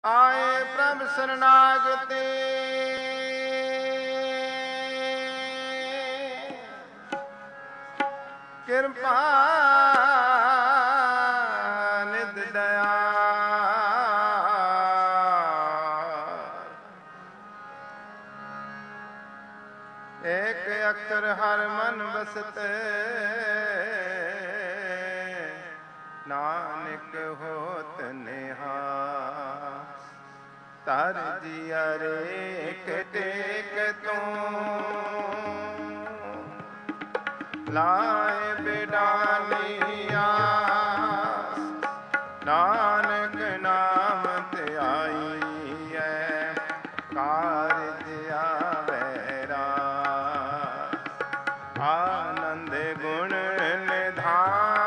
ਆਏ ਪ੍ਰਭ ਸਰਨਾਗਤੇ ਕਿਰਪਾ ਨਿਧ ਦਇਆ ਏਕ ਅਖਰ ਹਰ ਮਨ ਬਸਤੇ ਨਾਨਕ ਹੋਤ ਨਿਹਾਲ ਤਰ ਜੀਆ ਰੇਕ ਟੇਕ ਤੂੰ ਲਾਏ ਬਿਡਾਨੀਆ ਨਾਨਕ ਨਾਮ ਧਿਆਈ ਐ ਕਾਰਜ ਆਵੈ ਰਾਸ ਆਨੰਦ ਗੁਣ ਨਿਧਾਨ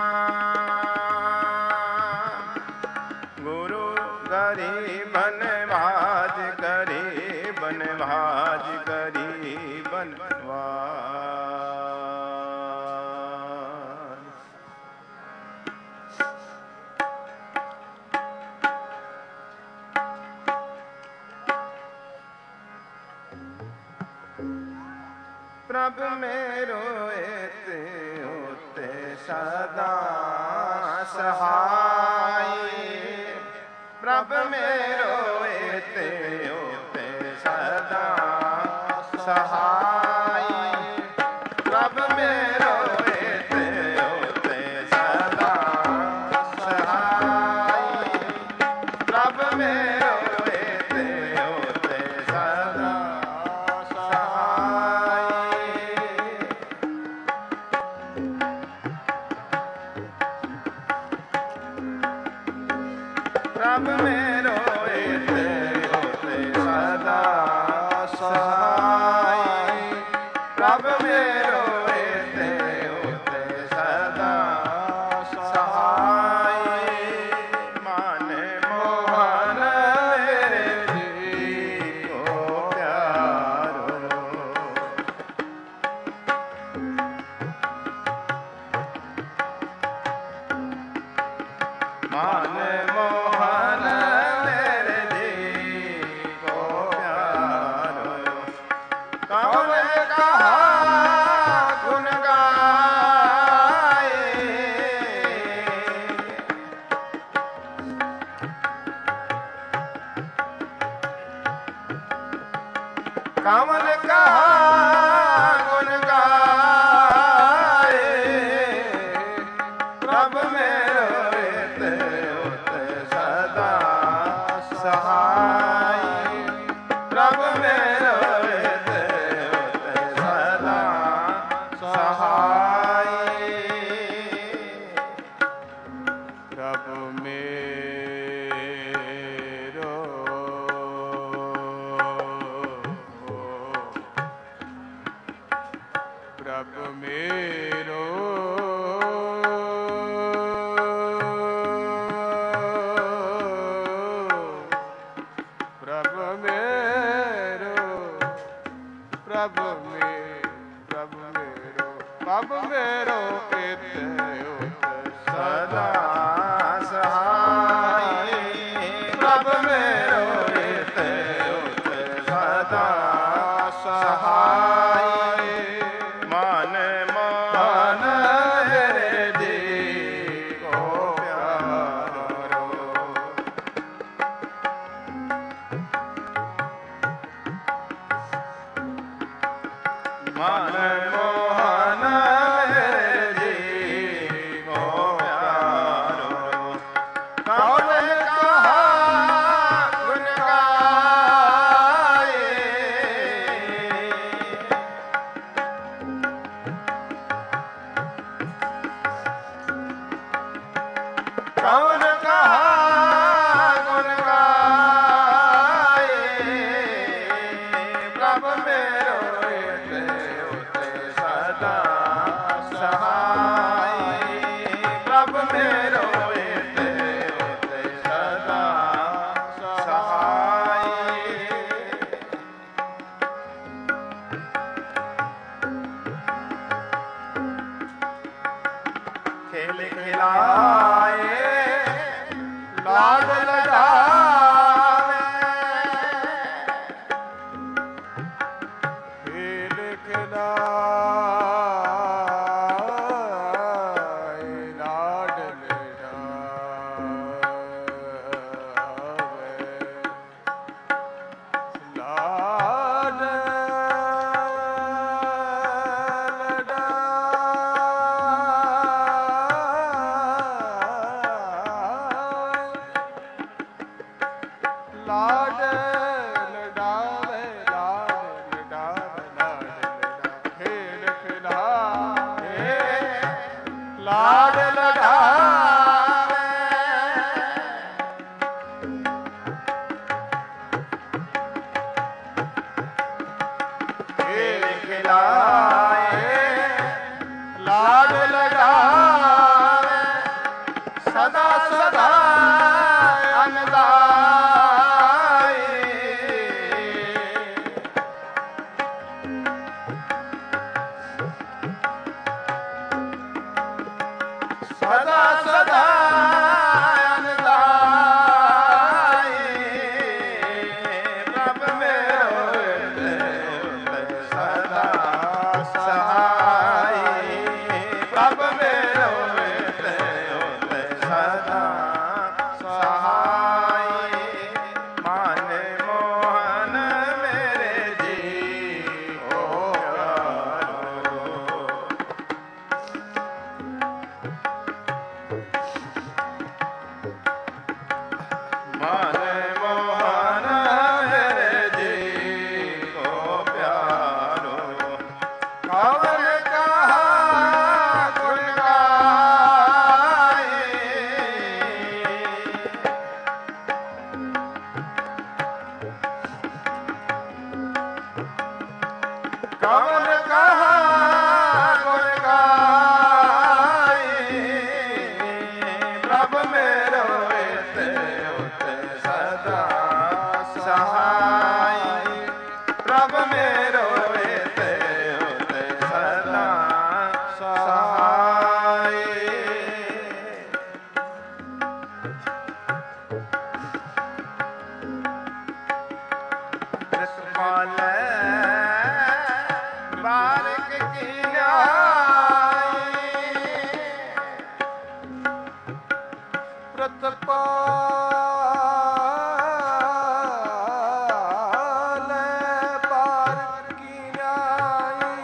ਗੁਰੂ ਗਰੀ ਬਨਵਾਜ ਕਰੀ ਬਨਵਾਜ ਕਰੀ ਬਨਵਾਜ ਪ੍ਰਭ ਮੇਰੋ ਏਤੇ ਹੋਤੇ ਸਦਾ ਸਹਾਈ ਪ੍ਰਭ ਮੇਰੋ ਏਤੇ ਹੋਤੇ ਸਦਾ ਸਹਾਈ ਪ੍ਰਭ ਮੇਰੋ ਏਤੇ ਹੋਤੇ ਸਦਾ ਸਹਾਈ ਪ੍ਰਭ ਮੇਰੋ ਏਤੇ ਹੋਤੇ ਸਦਾ ਪ੍ਰਭ ਮੇਰੋ ਏਤੇ ਹੋਤੇ ਸਦਾ ਸਹਾਈ ਪ੍ਰਭ ਮੇਰੋ ਏਤੇ ਹੋਤੇ ਸਦਾ ਸਹਾਈ ਮਨ ਮੋਹਨ ਮੇਰੇ ਜੀ ਕੋ ਪਿਆਰੋ ਮਨ ਮੋਹਨ ਮੇਰੇ ਜੀ ਕੋ ਪਿਆਰੋ ਕੌਣ ਕਹਾ ਗੁਣ ਗਾਏ ਕੌਣ ਕਹਾ ਗੁਣ ਗਾਏ ਪ੍ਰਭ ਮੇਰੋ ਏਤੇ ਹੋਤੇ ਸਦਾ ਸਹਾਈ ਪ੍ਰਭ ਮੇਰੋ ਏਤੇ ਹੋਤੇ ਸਦਾ ਸਹਾਈ ਪ੍ਰਭ ਮੇਰੋ ਪ੍ਰਭ ਮੇਰੋ ਪ੍ਰਭ ਮੇਰੋ ਪ੍ਰਭ ਮੇਰੋ ਏਤੇ ਹੋਤੇ ਸਦਾ ਸਹਾਈ ਪ੍ਰਭ ਮੇਰੋ ਏਤੇ ਹੋਤੇ ਸਦਾ ਸਹਾਈ ਮਨ ਮੋਹਨ ਮੇਰੇ ਜੀ ਕੋ ਪਿਆਰੋ ਮਨ ਮੋਹਨ ਮੇਰੇ ਜੀ ਕੋ ਪਿਆਰੋ ਕੌਣ ਕਹਾ ਲਾਡ ਲਡਾਵੇ ਲਾਡ ਲਡਾਵੇ ਲਾਡ ਲਡਾਵੇ ਖੇਡ ਖਿਲਾਵੇ ਲਾਡ ਲਡਾਵੇ ਖੇਡ ਖਿਲਾਏ ਲਾਡ ਲਡਾਵੇ ਸਦਾ ਸਦਾ ਸਦਾ ਸਦਾ ਅਨੰਦਾਈ ਪ੍ਰਭ ਮੇਰੋ ਸਦਾ ਸਹਾਈ ਪ੍ਰਭ ਮੇਰੋ ਸਦਾ ਸਹਾਈ ਮਨ ਮੋਹਨ ਮੇਰੇ ਜੀ ਹੋ ਮਨ ਮੋਹਨ ਮੇਰੇ ਜੀ ਕੋ ਪਿਆਰੋ ਕਵਨ ਕਹਾ ਗੁਣ ਗਾਏ ਕਵਨ ਕਹਾ ਗੁਣ ਗਾਏ ਪ੍ਰਭ ਮੇਰੋ ਸਦਾ ਸਹਾਈ ਪ੍ਰਭ ਮੇਰੋ ਸਦਾ ਸਹਾਈ ਰਸਮਾਲੇ ਬਾਰਿਕ ਕੀ ਆਈ ਪ੍ਰਤਪਾਲ ਬਾਰਿਕ ਕੀ ਆਈ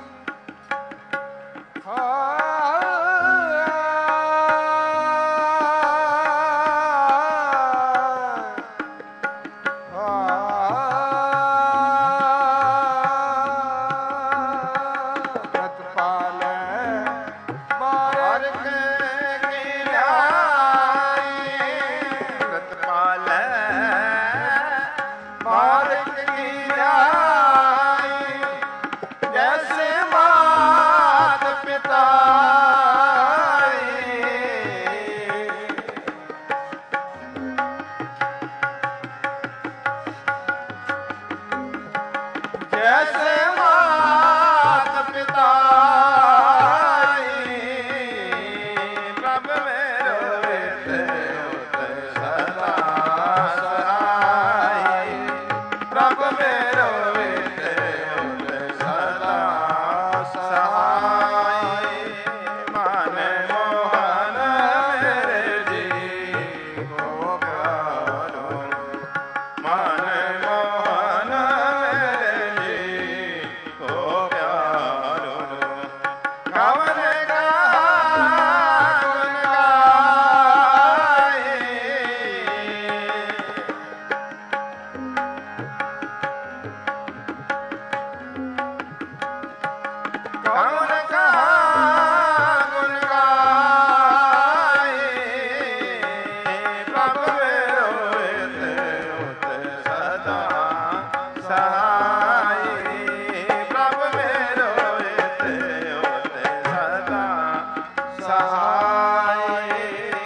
ਪ੍ਰਤਪਾਲ ਬਾਰਿਕ ਕੀ ਆਈ ਪ੍ਰਤਪਾਲ ਬਾਰਿਕ ਕੀ ਆਈ ਜੈਸੇ ਮਾਤ ਪਿਤਾ ਜੈਸੇ ਮਾਤ ਪਿਤਾ ਪ੍ਰਭ ਮੇਰੋ ਸਦਾ ਸਹਾਈ ਪ੍ਰਭ ਮੇਰੋ ਸਦਾ ਸਹਾਈ ਮਨ ਮੋਹਨ ਮੇਰੇ ਜੀ ਕੋ ਪਿਆਰੋ ਮਨ ਮੋਹਨ ਮੇਰੇ ਜੀ ਕੋ ਪਿਆਰੋ ਕਵਨ ਕਹਾ ਗੁਣ ਗਾਏ ਕਵਨ ਕਹਾ ਗੁਣ ਗਾਏ ਪ੍ਰਭ ਮੇਰੋ ਸਦਾ ਸਹਾਈ ਪ੍ਰਭ ਮੇਰੋ ਸਦਾ ਸਹਾਈ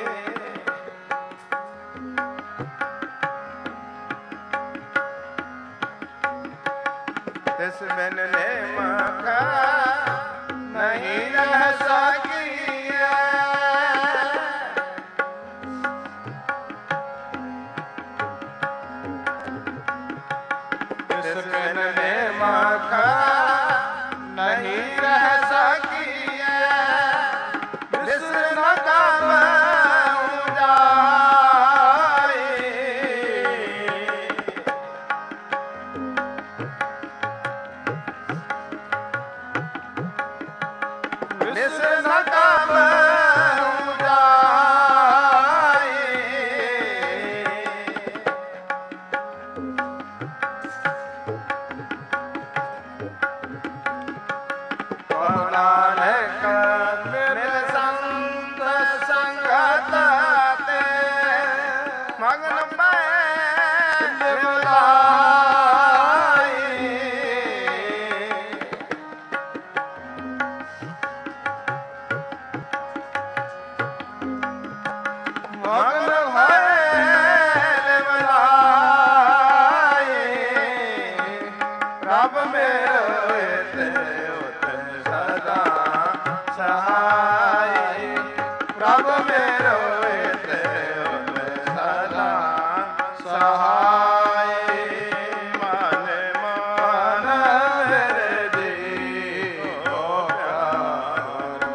ਤਿਸ ਬਿਨ ਨੇਮਕ ਨਹੀਂ ਰਹਿ ਸਕੀਐ ਤਿਸ ਬਿਨ ਨੇਮਕ ਨਹੀਂ ਰਹਿ ਸਕੀਐ ਵਿਸਰ ਨ ਕਾਵਹੁ ਜਾਏ ਵਿਸਰ ਨ ਕਾਵਹੁ ਜਾਏ ਸਹਾਈ ਮਨ ਮਨ ਮੇਰੇ ਜੀ ਕੋ ਪਿਆਰੋ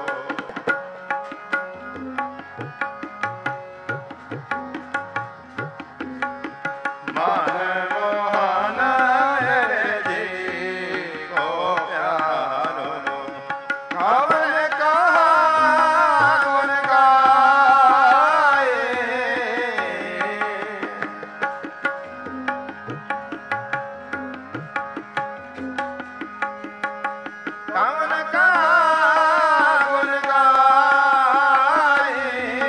ਮਨ ਮੋਹਨ ਮੇਰੇ ਜੀ ਕੋ ਪਿਆਰੋ ਕਵਨ ਕਹਾ ਗੁਣ ਗਾਏ ਕਵਨ ਕਹਾ ਗੁਣ ਗਾਏ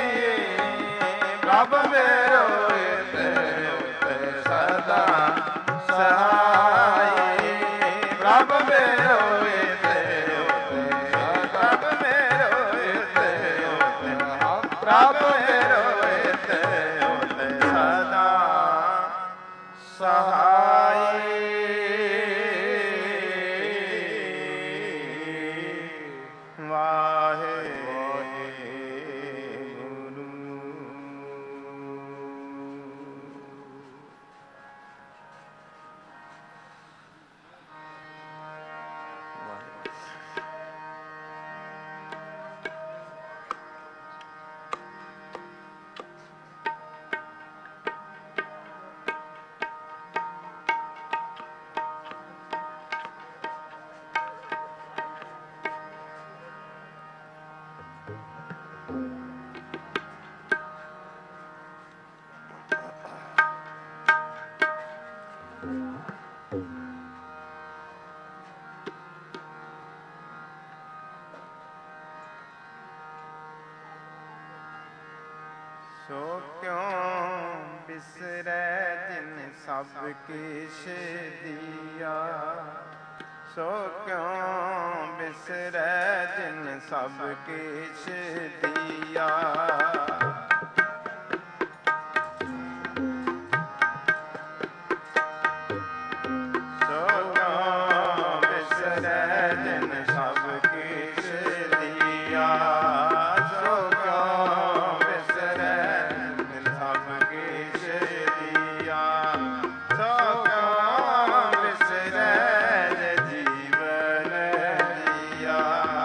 ਪ੍ਰਭ ਮੇਰੋ ਤੇ ਸਦਾ ਸਹਾਈ ਪ੍ਰਭ ਮੇਰੋ ਪ੍ਰਭ ਮੇਰੋ ਪ੍ਰਭ ਮੇਰੋ ਸਦਾ ਸਹਾਈ ਵਾਹਿਗੁਰੂ ਸੋ ਕਿਉ ਬਿਸਰੈ ਜਿਨ ਸਭ ਕਿਛ ਦੀਆ ਸੋ ਕਿਉ ਬਿਸਰੈ ਜਿਨ ਸਭ ਕਿਛ ਦੀਆ ਸੋ ਕਿਉ ਬਿਸਰੈ ਜਿਨ ਸਭ ਕਿਛ ਦੀਆ ਸੋ ਕਿਉ ਬਿਸਰੈ ਜਿਨ ਸਭ ਕਿਛ ਦੀਆ ਸੋ ਕਿਉ ਬਿਸਰੈ ਜੀਵਨ ਦੀਆ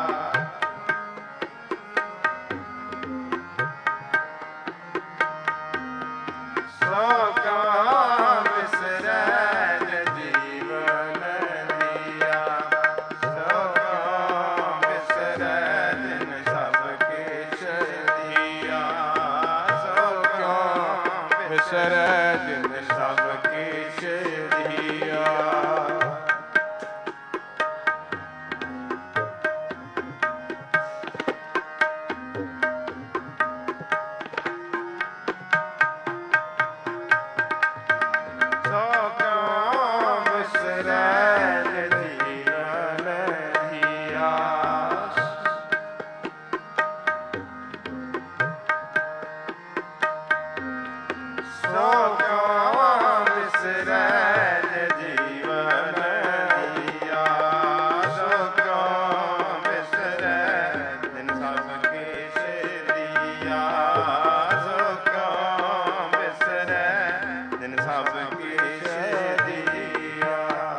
ਸੋ ਕਿਉ ਬਿਸਰੈ ਜੀਵਨ ਦੀਆ ਸੋ ਕਿਉ ਬਿਸਰੈ ਜਿਨ ਸਭ ਕਿਛ ਦੀਆ ਸੋ ਕਿਉ ਬਿਸਰੈ ਜਿਨ ਸਭ ਕਿਛ ਦੀਆ ਸੋ ਕਿਉ ਬਿਸਰੈ ਜੀਵਨ ਦੀਆ ਸੋ ਕਿਉ ਬਿਸਰੈ ਜੀਵਨ ਦੀਆ ਸੋ ਕਿਉ ਬਿਸਰੈ ਜਿਨ ਸਭ ਕਿਛ ਦੀਆ ਸੋ ਕਿਉ ਬਿਸਰੈ ਜਿਨ ਸਭ ਕਿਛ ਦੀਆ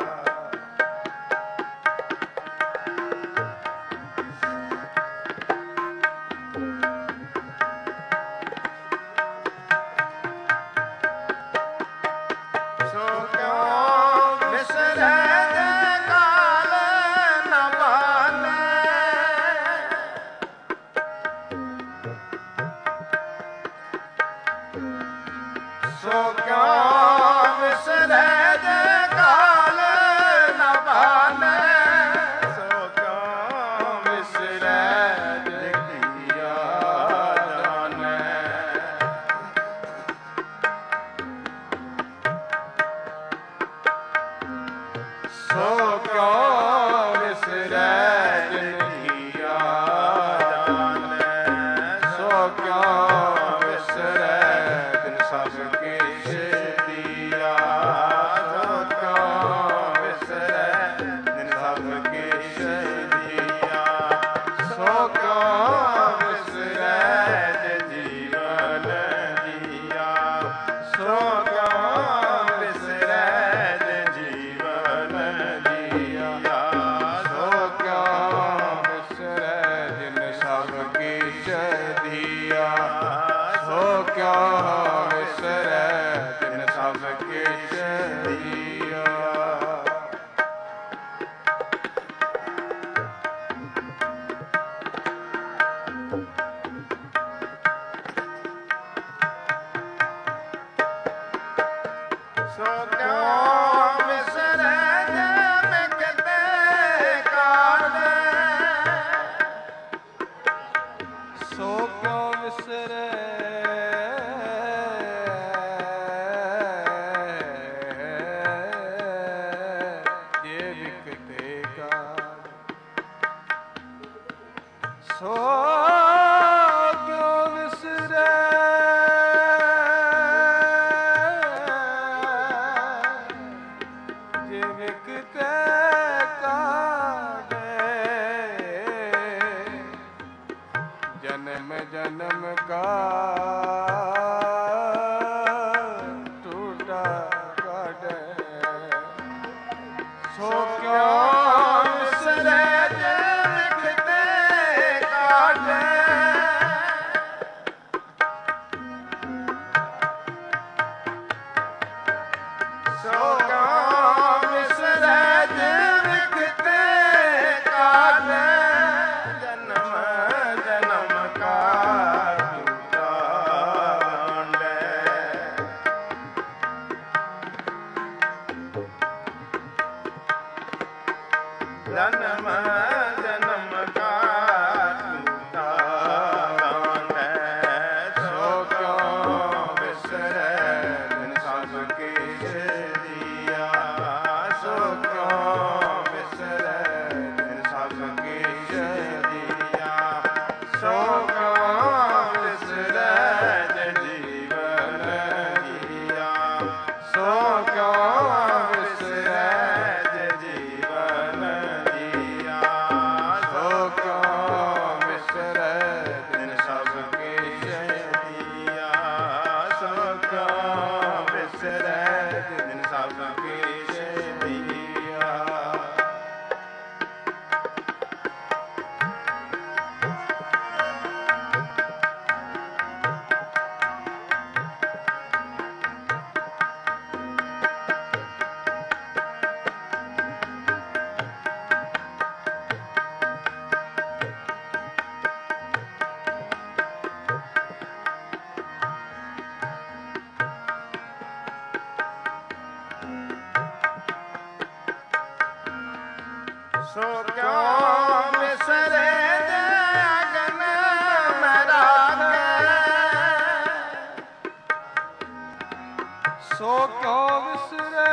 ਸੋ ਕਿਉ ਬਿਸਰੈ ਕਾਲ ਨ ਮਾਨੈ ਸੋ ਕਿਉ ਸੋ ਕਿਉ ਵਿਸਰੈ ਜੇ ਮਿਕਤੇ ਕਾਟੈ ਸੋ ਕਿਉ ਵਿਸਰੈ ਜੇ ਵਿਕਤੇ ਕਾਟੈ ਸੋ ਕਿਉ ਵਿਸਰੈ ਜੇ ਵਿਕਤੇ ਕਾਟੈ ਜਨਮ ਜਨਮ ਕਾ ਟੂਟਾ ਕਾਟੈ ਸੋ ਕਿਉ ਵਿਸਰੈ ਜੇ ਮਿਕਤੇ ਕਾਟੈ ਸੋ ਕਿਉ ਵਿਸਰੈ ਜੇ ਮਿਕਤੇ ਕਾਟੈ ਜਨਮ ਜਨਮ ਕਾ ਝੂਠਾ ਗਾਂਢੈ ਜਨਮ ਜਨਮ ਕਾ ਝੂਠਾ ਗਾਂਢੈ ਸੋ ਕਿਉ ਵਿਸਰੈ ਬਿਨ ਸਭ ਕੀਛ ਦੀਆ ਸੋ ਕਿਉ ਵਿਸਰੈ ਬਿਨ ਸਭ ਕੀਛ ਦੀਆ ਸੋ ਕਿਉ ਵਿਸਰੈ ਜੇ ਜੀਵਨ ਜੀਆ ਸੋ ਕਿਉ ਵਿਸਰੈ ਜੇ ਜੀਵਨ ਜੀਆ ਸੋ ਕਿਉ ਵਿਸਰੈ ਬਿਨ ਸਭ ਕੀਛ ਦੀਆ ਸੋ ਕਿਉ ਵਿਸਰੈ ਬਿਨ ਸਭ ਕੀਛ ਦੀਆ ਸੋ ਕਿਉ ਵਿਸਰੈ ਜੇ ਅਗਨ ਮੈਂ ਰਾਖੈ ਸੋ ਕਿਉ ਵਿਸਰੈ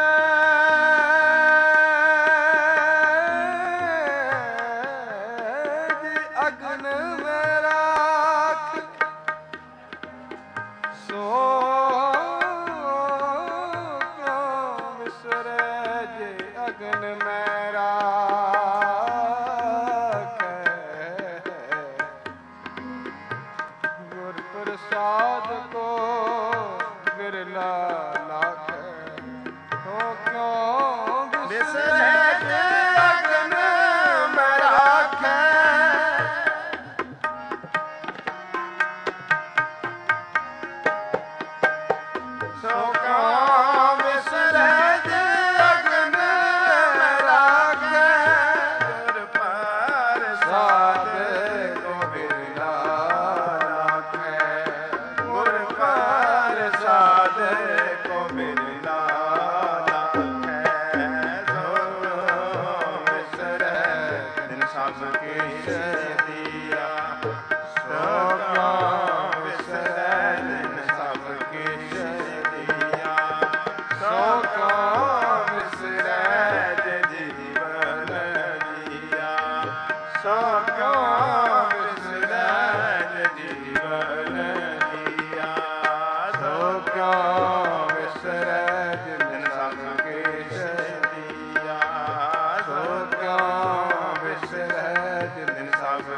ਜੇ ਅਗਨ ਮੈਂ ਰਾਖ ਸੋ ਕਿਉ ਵਿਸਰੈ ਜੇ ਅਗਨ ਮੈਂ ਰਾਖੈ ਗੁਰ ਪ੍ਰਸਾਦ ਕੋ ਬਿਰਲਾ ਲਾਖੈ ਸੋ ਕਿਉ ਵਿਸਰੈ ਜੇ ਅਗਨ ਮੈਂ ਰਾਖੈ ਸੋ ਕਿਉ ਵਿਸਰੈ ਜੇ ਅਗਨ ਮੈਂ ਰਾਖੈ ਗੁਰ ਪ੍ਰਸਾਦ ਕੋ ਬਿਰਲਾ ਲਾਖੈ ਗੁਰ ਪ੍ਰਸਾਦ ਕੋ ਬਿਰਲਾ ਲਾਖੈ ਸੋ ਵਿਸਰੈ ਬਿਨ ਸਭ ਕੀਛ ਦੀਆ ਸੋ ਕਿਉ ਵਿਸਰੈ ਬਿਨ ਸਭ ਕੀਛ ਦੀਆ ਸੋ ਕਿਉ ਵਿਸਰੈ ਜੇ ਜੀਵਨ ਜੀਆ ਸੋ ਕਿਉ ਵਿਸਰੈ ਜੇ ਜੀਵਨ ਜੀਆ ਸੋ ਕਿਉ ਵਿਸਰੈ ਬਿਨ ਸਭ ਕੀਛ ਦੀਆ ਸੋ ਕਿਉ ਵਿਸਰੈ ਬਿਨ ਸਭ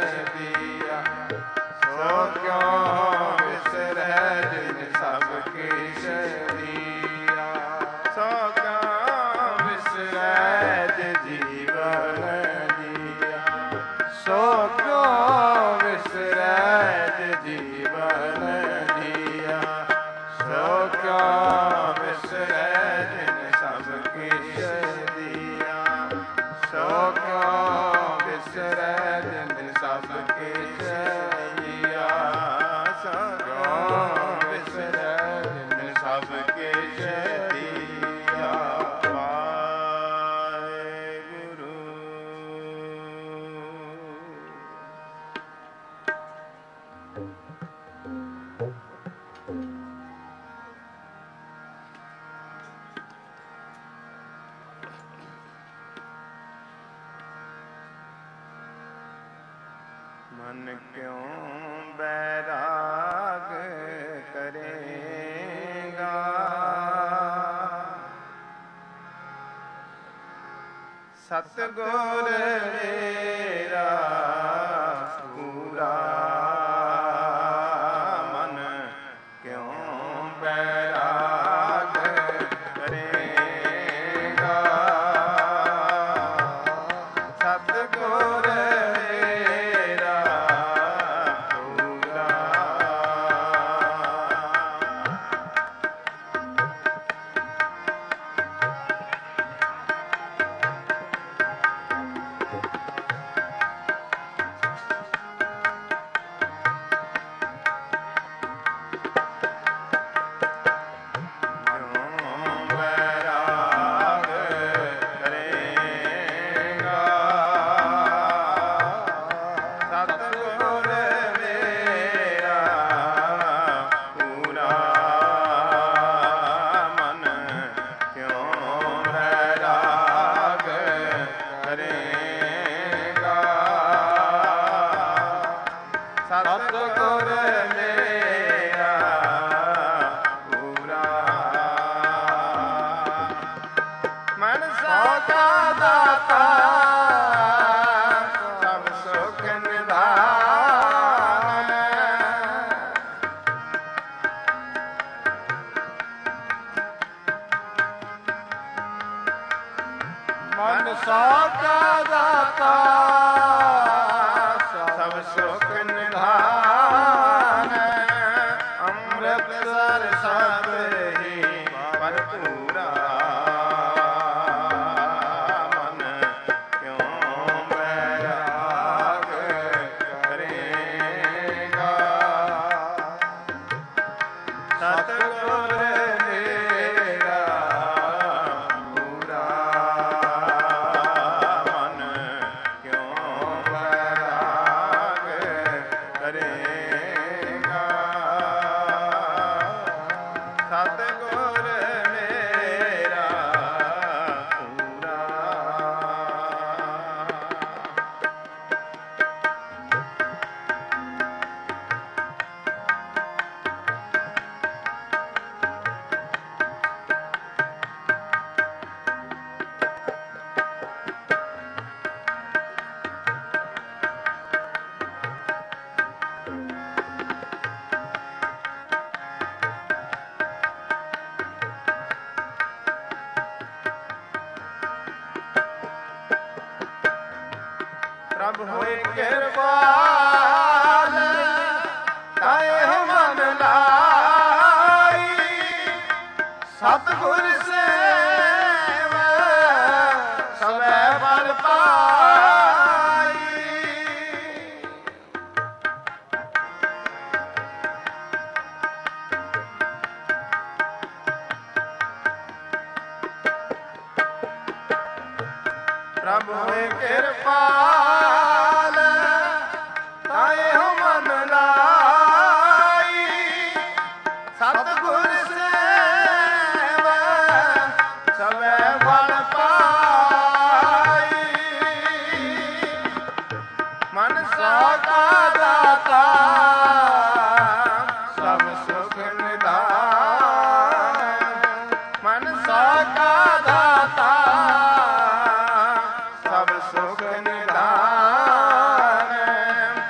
ਦੀਆ ਸੋ ਕਿਉ ਵਿਸਰੈ ਜਿਨ ਸਭ ਕਿਛ ਦੀਆ ਸੋ ਕਿਉ ਵਿਸਰੈ ਜਿ ਜੀਵਨ ਦੀਆ ਸੋ ਕਿਉ ਵਿਸਰੈ ਜਿ ਜੀਵਨ ਦੀਆ ਸੋ ਕਿਉ ਵਿਸਰੈ ਜਿਨ ਸਭ ਕਿਛ ਦੀਆ ਸੋ ਕਿਉ ਵਿਸਰੈ ਜਿਨ ਸਭ ਕਿਛ ਦੀਆ ਸੋ ਕਿਉ ਵਿਸਰੈ ਜਿਨ ਸਭ ਕਿਛ ਦੀਆ ਵਾਹਿਗੁਰੂ। ਮਨ ਕਿਉਂ ਬੈਰਾਗ ਕਰੇਗਾ ਸਤਿਗੁਰ ਮੇਰਾ ਪੂਰਾ ਮਨ ਕਿਉਂ ਬੈਰਾਗ ਕਰੇਗਾ ਸਤਿਗੁਰ ਸਤਿਗੁਰ ਮੇਰਾ ਪੂਰਾ ਮਨ ਸੋਖਾ ਦਾਤਾ ਸਭ ਸੁਖ ਨਿਧਾਨ ਮਨ ਸੋਖਾ ਦਾਤਾ ਸਭ ਸੁਖ ਨਿਧਾਨ ਅੰਮ੍ਰਿਤਸਰ ਸਭ ਹੀ ਭਰਪੂਰਾ ਮਨ ਕਿਉਂ ਬੈਰਾਗ ਕਰੇਗਾ ਸਤਿਗੁਰ ਮੇਰਾ ਪੂਰਾ ਮਨ ਕਿਉਂ ਬੈਰਾਗ ਕਰੇਗਾ ਸਤਿਗੁਰ ਮੇਰਾ ਪੂਰਾ ਪ੍ਰਭ ਹੋਏ ਕਿਰਪਾਲ ਤਾਏ ਮਨ ਲਾਈ ਸਤਿਗੁਰ ਸੇਵਾ ਸਵੈ ਬਲ ਪਾਈ ਪ੍ਰਭ ਹੋਏ ਕਿਰਪਾਲ ਤਾਏ ਮਨ ਲਾਈ ਸਤਿਗੁਰ ਸੇਵਾ ਸਵੈ ਬਲ ਪਾਈ ਮਨ ਸੋਖਾ ਦਾਤਾ ਸਭ ਸੁਖ ਨਿਧਾਨ ਮਨ ਸੋਖਾ ਦਾਤਾ ਸਭ ਸੁਖ ਨਿਧਾਨ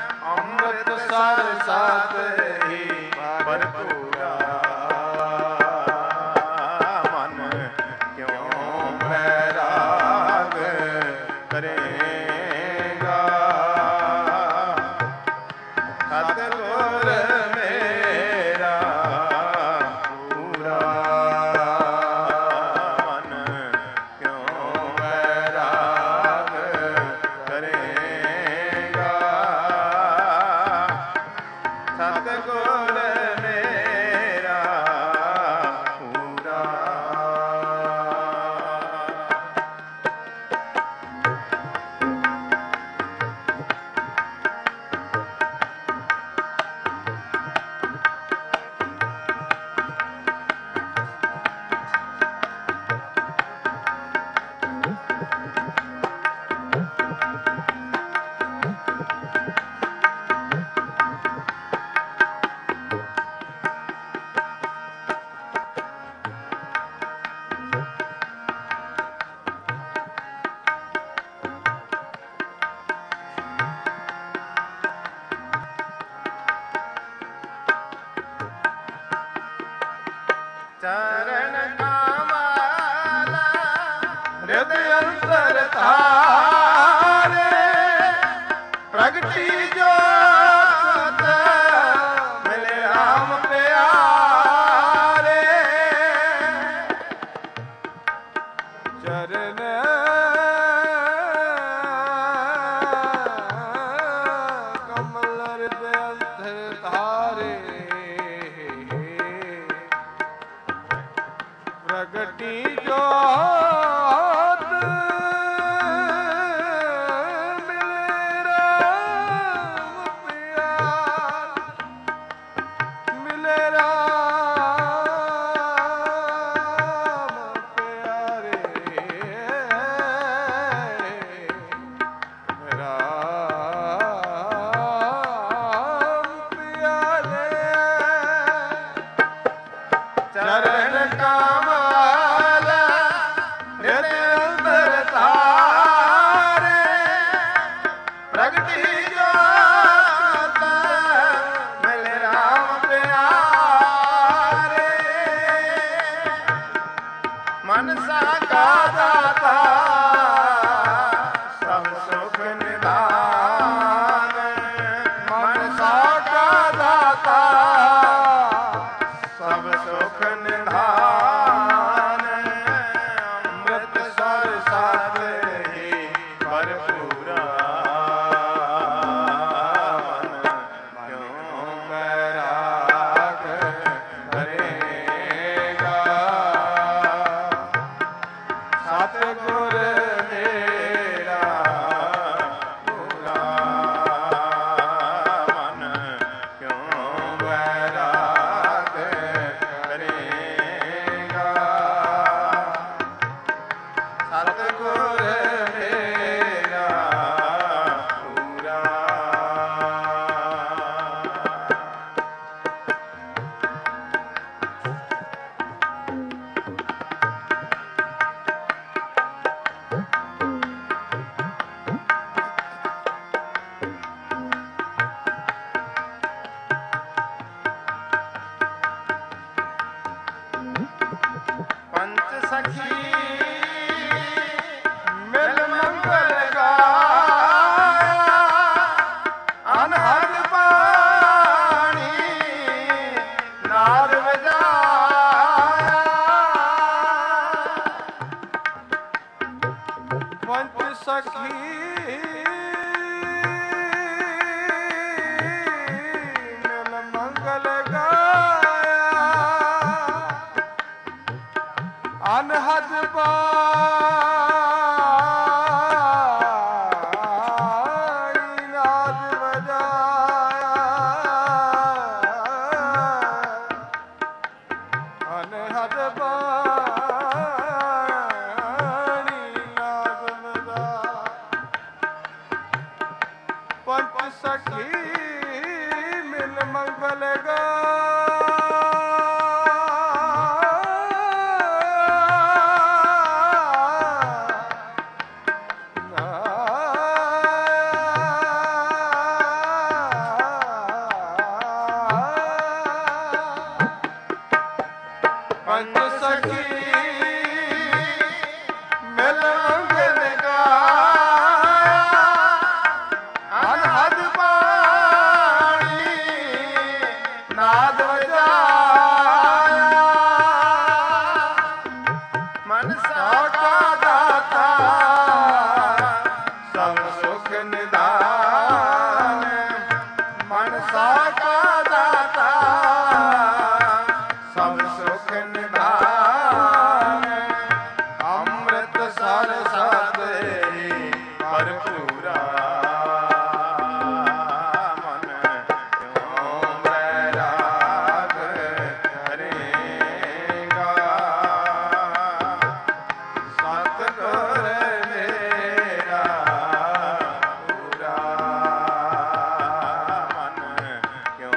ਧਾਰੇ ਪ੍ਰਗਟੀ ਜੋਤ ਮਿਲੇ ਰਾਮ ਪਿਆਰੇ ਚਰਨ ਕਮਲ ਹਿਰਦੈ ਅੰਤਰ ਧਾਰੇ ਪ੍ਰਗਟੀ ਜੋਤ ਮਿਲੇ ਰਾਮ ਪਿਆਰ ਮਿਲੇ ਰਾਮ ਪਿਆਰੇ ਰਾਮ ਪਿਆਰੇ ਚਰਨ ਕਮਲ ਹਿਰਦੈ ਅੰਤਰ ਧਾਰੇ ਪ੍ਰਗਟੀ ਜੋਤ ਮਿਲੇ ਰਾਮ ਪਿਆਰੇ ਮਨਸਾ ਕਾ ਦਾਤਾ ਸਭ ਸੁਖ ਨਿਧਾਨ ਮਨਸਾ ਕਾ ਦਾਤਾ ਸਭ ਸੁਖ ਨਿਧਾਨ ਅੰਮ੍ਰਿਤ ਸਰ ਸਾਧ ਹੀ ਭਰਪੂਰਾ ਮਨ ਕਿਉ ਬੈਰਾਗ ਕਰੇਗਾ ਸਤਿਗੁਰ ਮੇਰਾ ਪੂਰਾ ਮਨ ਕਿਉ ਬੈਰਾਗ ਕਰੇਗਾ ਸਤਿਗੁਰ ਮੇਰਾ ਪੂਰਾ ਪੰਚ ਸਖੀ ਮਿਲ ਮੰਗਲ ਗਾਇਆ ਅਨਹਦ ਬਾਣੀ ਨਾਦ ਵਜਾਇਆ ਪੰਚ ਸਖੀ ਮਿਲ ਮੰਗਲ ਗਾਇਆ ਅਨਹਦ ਬਾਣੀ ਨਾਦ ਵਜਾਇਆ ਅਨਹਦ ਬਾਣੀ ਨਾਦ ਵਜਾਇਆ ਪੰਚ ਸਖੀ ਮਿਲ ਮੰਗਲ ਪੰਚ ਸਖੀ ਮਿਲ ਮੰਗਲ ਗਾਇਆ ਅਨਹਦ ਬਾਣੀ ਨਾਦ ਵਜਾਇਆ ਮਨਸਾ ਕਾ ਦਾਤਾ ਸਭ ਸੁਖ ਨਿਧਾਨ ਮਨਸਾ ਕਾ ਦਾਤਾ ਸਭ ਸੁਖ ਨਿਧਾਨ ਅੰਮ੍ਰਿਤ ਸਰ ਸਤ ਹੀ ਭਰਪੂਰਾ ਮਨ ਕਿਉ ਬੈਰਾਗ ਕਰੇਗਾ ਸਤਿਗੁਰ ਮੇਰਾ ਪੂਰਾ ਮਨ ਕਿਉ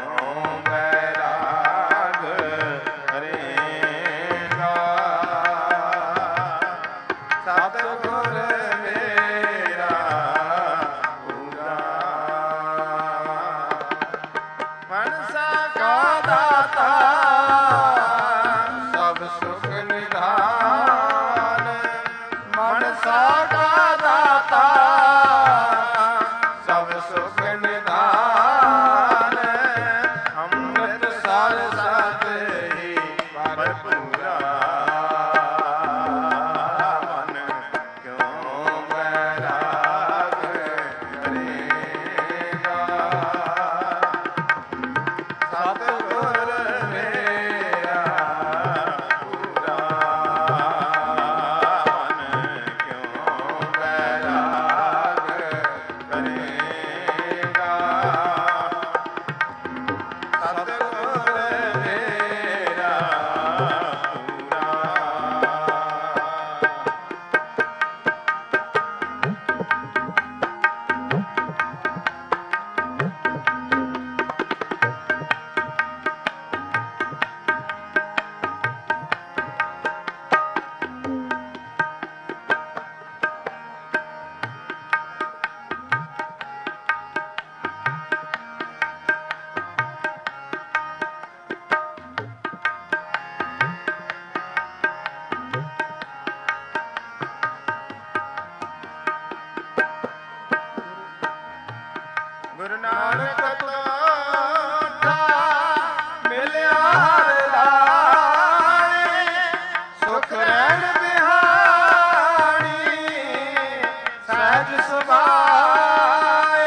ਨਾਨਕ ਤੋਠਾ ਮਿਲਿਆ ਹਰ ਲਾਏ ਸੁਖ ਰਹਿਣ ਬਿਹਾਣੀ ਸਹਿਜ ਸੁਭਾਏ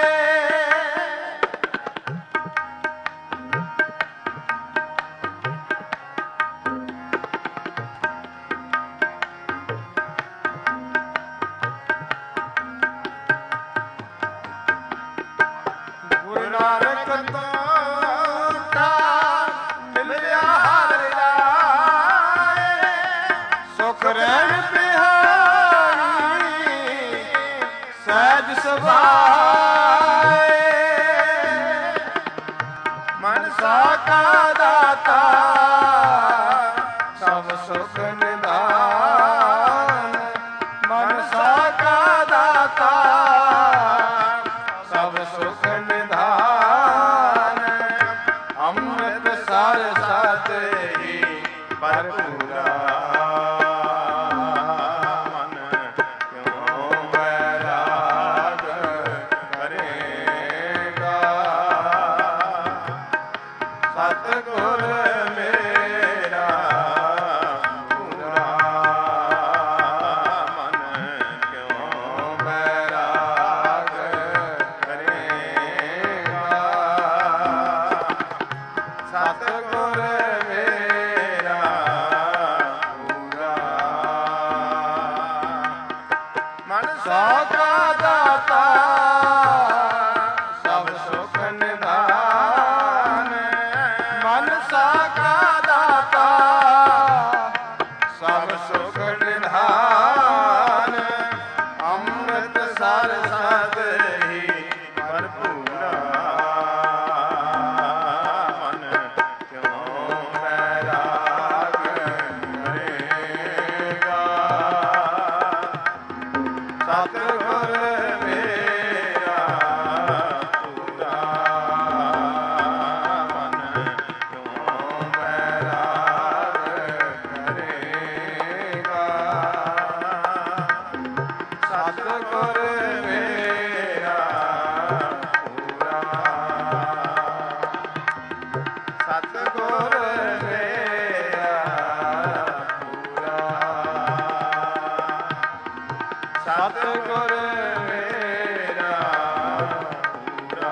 ਗੁਰੂ ਨਾਨਕ ਤੋਠਾ ਮਿਲਿਆ ਹਰ ਲਾਏ ਸੁਖ ਰਹਿਣ ਬਿਹਾਣੀ ਸਹਿਜ ਸੁਭਾਏ ਮਨਸਾ ਕਾ ਦਾਤਾ ਸਭ ਸੁਖ ਨਿਧਾਨ ਮਨਸਾ ਕਾ ਦਾਤਾ ਸਭ ਸੁਖ ਨਿਧਾਨ ਅੰਮ੍ਰਿਤ ਸਰ ਸਤ ਹੀ ਭਰਪੂਰਾ ਮਨ ਕਿਉ ਵੈਰਾਗ ਕਰੇਗਾ ਸਤਿਗੁਰ ਮੇਰਾ ਪੂਰਾ ਮਨ ਕਿਉ ਵੈਰਾਗ ਕਰੇਗਾ ਸਤਿਗੁਰ ਮੇਰਾ ਪੂਰਾ ਮਨ ਸੋਖਾ ਦਾਤਾ ਸਭ ਸੁਖ ਨਿਧਾਨ ਮਨ ਸਾਖਾ ਦਾਤਾ ਸਭ ਸੁਖ ਨਿਧਾਨ ਅੰਮ੍ਰਿਤ ਸਰ ਸਦ ਹੀ ਭਰਪੂਰਾ ਮਨ ਕਿਉ ਵੈਰਾਗ ਕਰੇਗਾ ਸਤਿਗੁਰ ਮੇਰਾ ਪੂਰਾ ਮਨ ਕਿਉ ਵੈਰਾਗ ਕਰੇਗਾ ਸਤਿਗੁਰ ਮੇਰਾ ਪੂਰਾ ਸਤਿਗੁਰ ਮੇਰਾ ਪੂਰਾ ਸਤਿਗੁਰ ਮੇਰਾ ਪੂਰਾ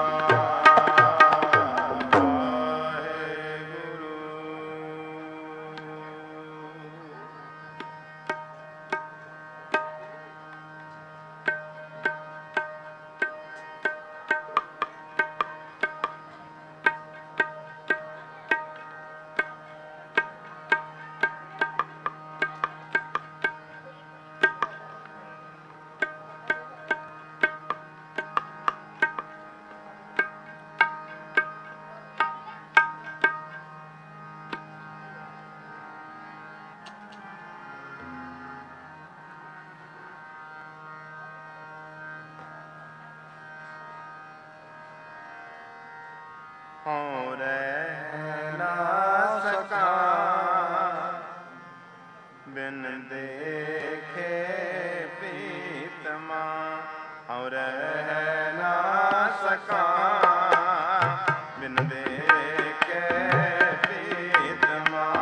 ਹਉ ਰਹਿ ਨਾ ਸਕਾਂ ਬਿਨ ਦੇਖੇ ਪ੍ਰੀਤਮਾ ਹਉ ਰਹਿ ਨਾ ਸਕਾਂ ਬਿਨ ਦੇਖੇ ਪ੍ਰੀਤਮਾ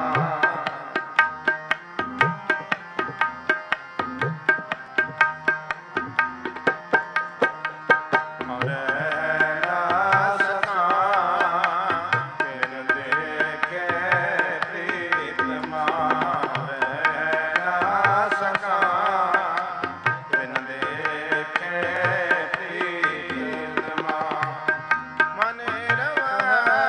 ਹਉ ਰਹਿ ਨਾ ਸਕਾਂ ਬਿਨ ਦੇਖੇ ਪ੍ਰੀਤਮਾ ਰਹਿ ਨਾ ਸਕਾਂ ਬਿਨ ਦੇਖੇ ਪ੍ਰੀਤਮਾ ਮਨ ਰਵਾ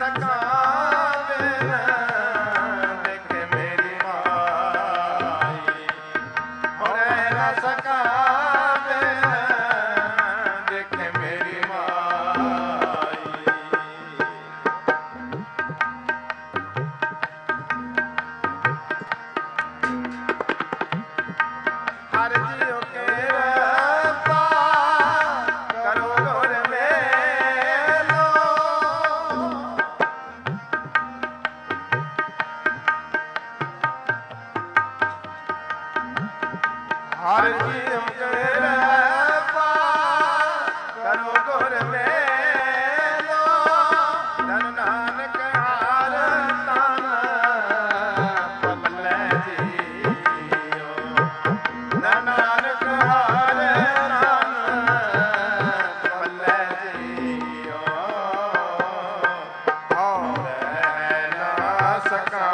ਹਰ ਜੀਉ ਕਰੇ ਪਾਰ ਕਰੋ ਗੁਰ ਮੇਲੋ ਧਨ ਨਾਨਕ ਹਰ ਤਨ ਪੱਲੇ ਜੀਓ ਧਨ ਨਾਨਕ ਹਰ ਤਨ ਪੱਲੇ ਜੀਓ ਹਉ ਨਾ ਸਕਾ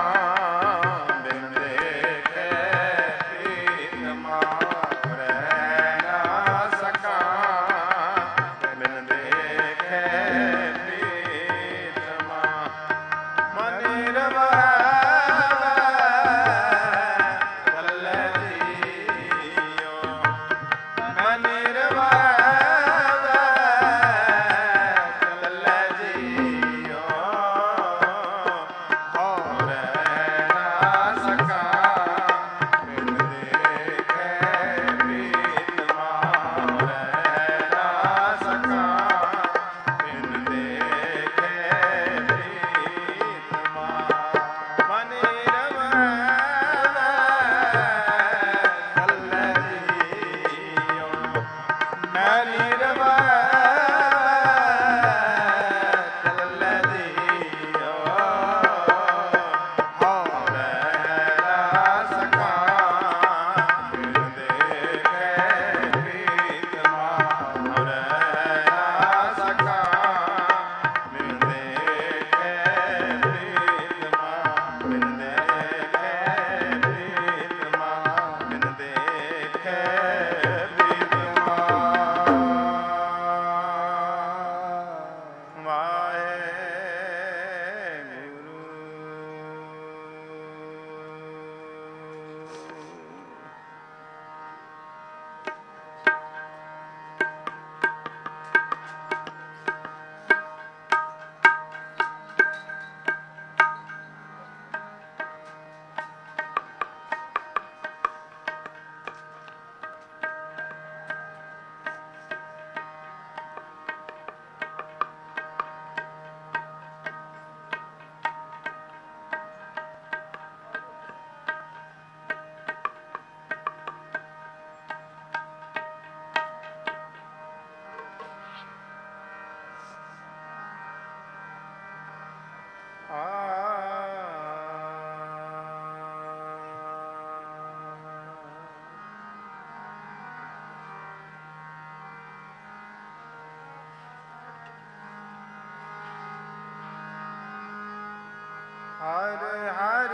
ਹਰ ਹਰ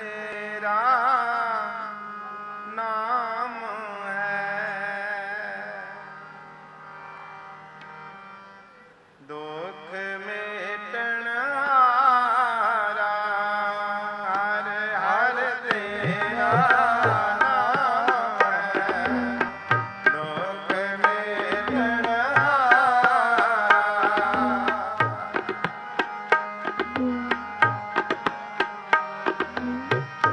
ਤੇਰਾ ਨਾਮ ਹੈ ਦੁੱਖ ਮੇਟਣ ਹਾਰਾ ਹਰ ਹਰ ਤੇਰਾ ਨਾਮ ਹੈ ਦੁੱਖ ਮੇਟਣ ਹਾਰਾ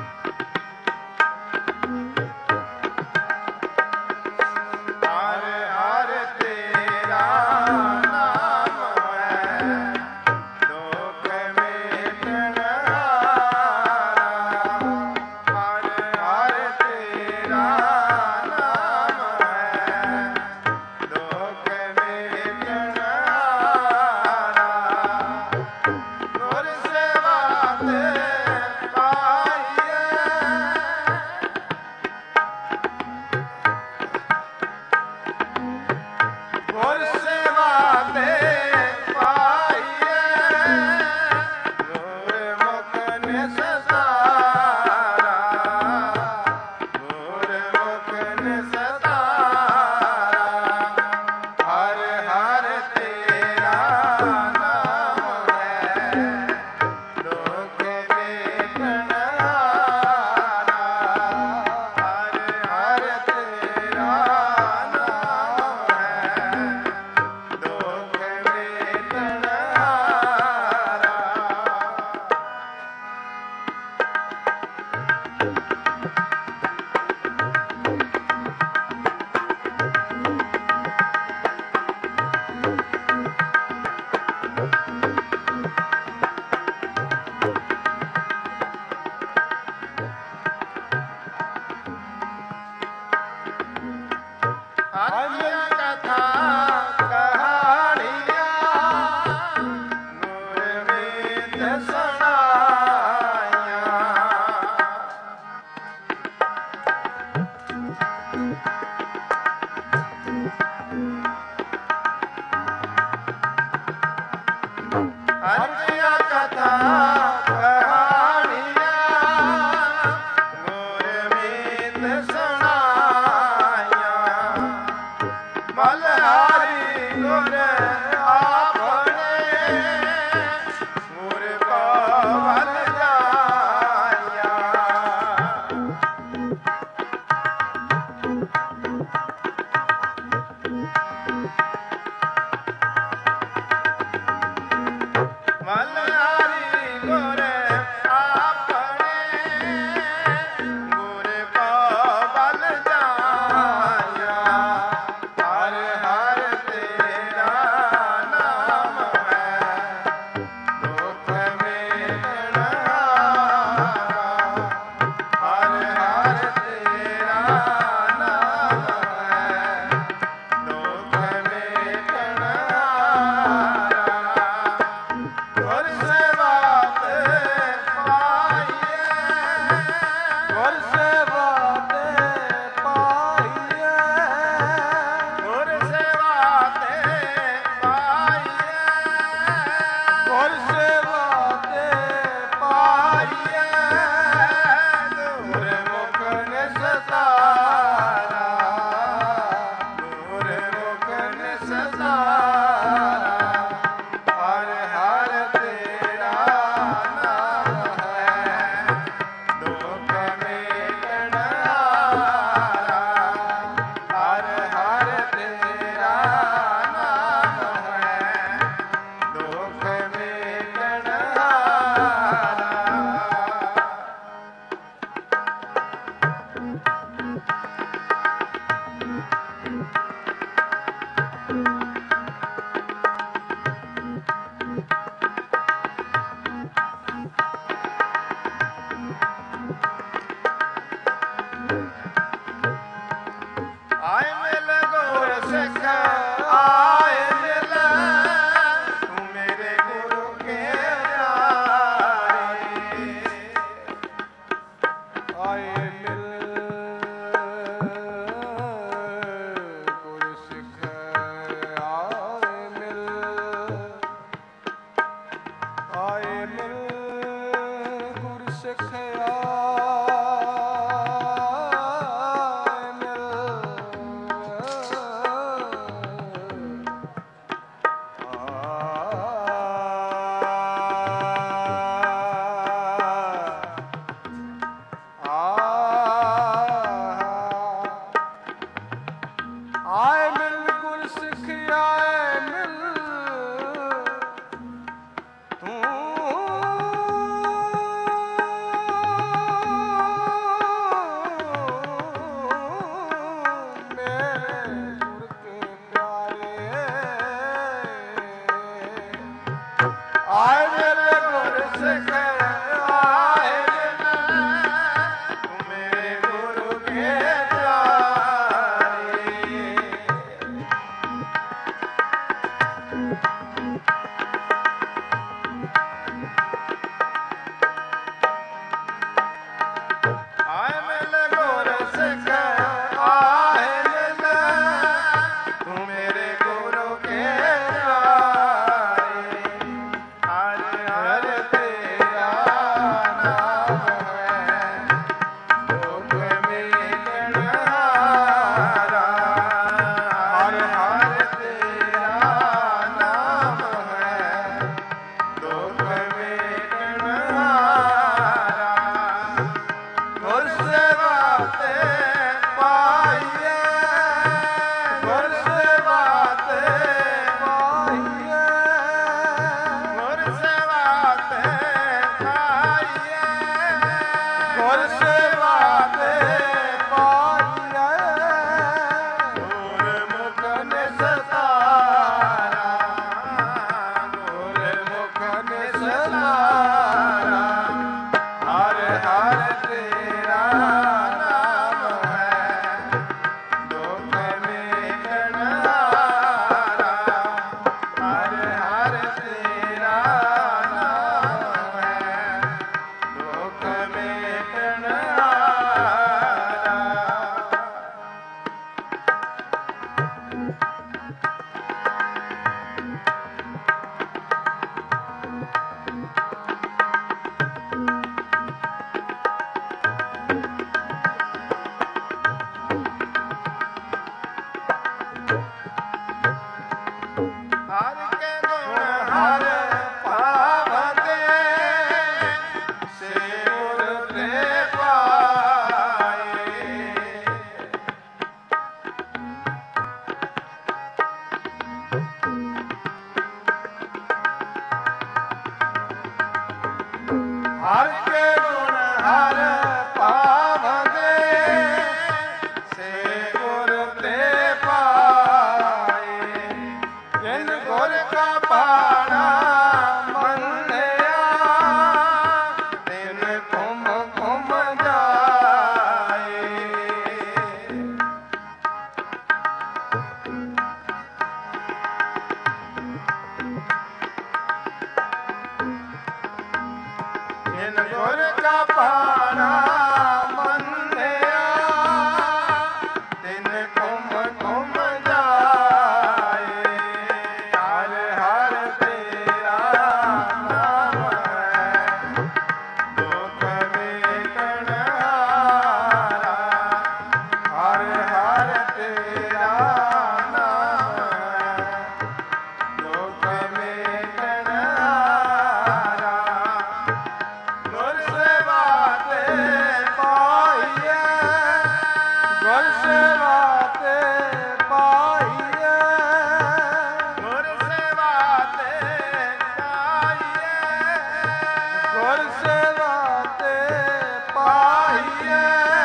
ਜਿਨ ਗੁਰ ਕਾ ਪਾਣਾ ਮੰਨਿਆ ਤਿਨ ਘੁਮ ਘੁਮ ਜਾਏ ਹਰ ਹਰ ਤੇਰਾ ਨਾਮ ਹੈ ਦੁਖ ਵੇਖਣ ਹਾਰਾ ਹਰ ਹਰ ਤੇਰਾ ਨਾਮ ਹੈ ਦੁਖ ਵੇਖਣ ਹਾਰਾ ਗੁਰ ਸੇਵਾ ਤੇ ਪਾਈਐ ਗੁਰ ਸੇਵਾ ਤੇ ਪਾਈਐ ਗੁਰ ਸੇਵਾ ਤੇ ਪਾਈਐ ਗੁਰ ਸੇਵਾ ਤੇ ਪਾਈਐ